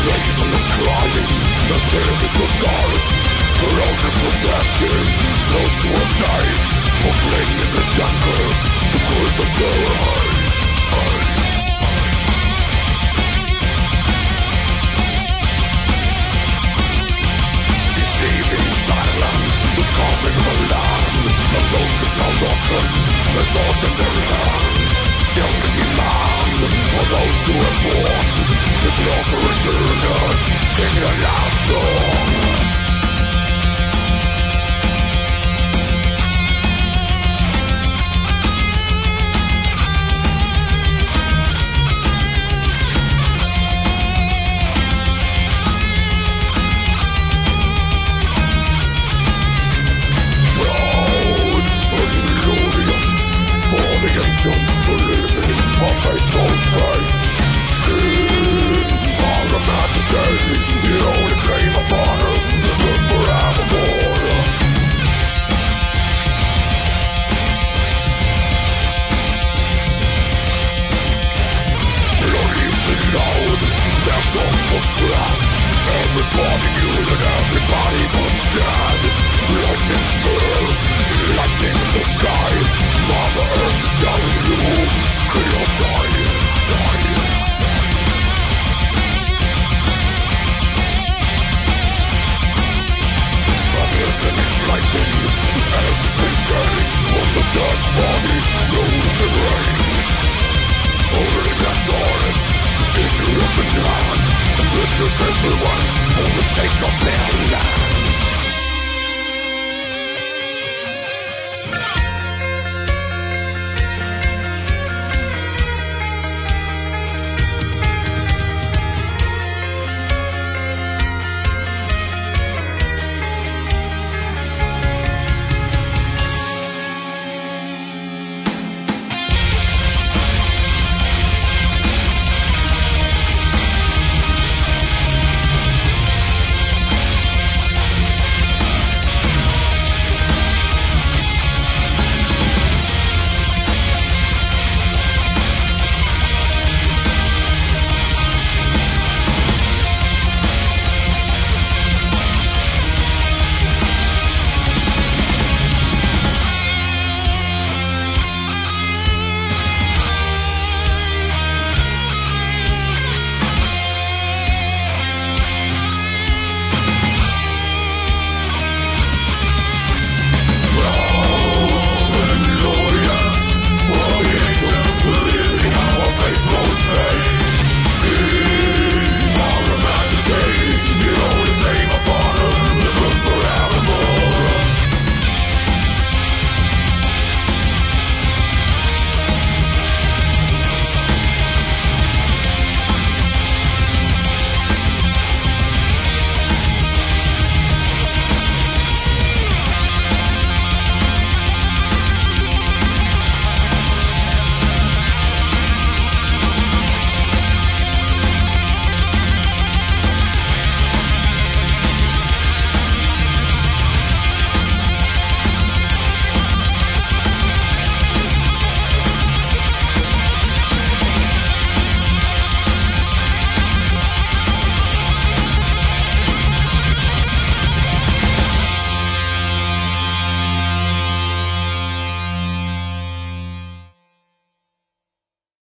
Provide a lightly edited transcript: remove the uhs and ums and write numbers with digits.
Everybody knew that everybody was dead. Lightning's fell, lightning in the sky. Mother Earth is telling you, kill or die, die. But everything's lightning, everything changed. When the dead body rose and raged. Only that's all it, in your open hands. And with your temple ones, for the sake of their lands.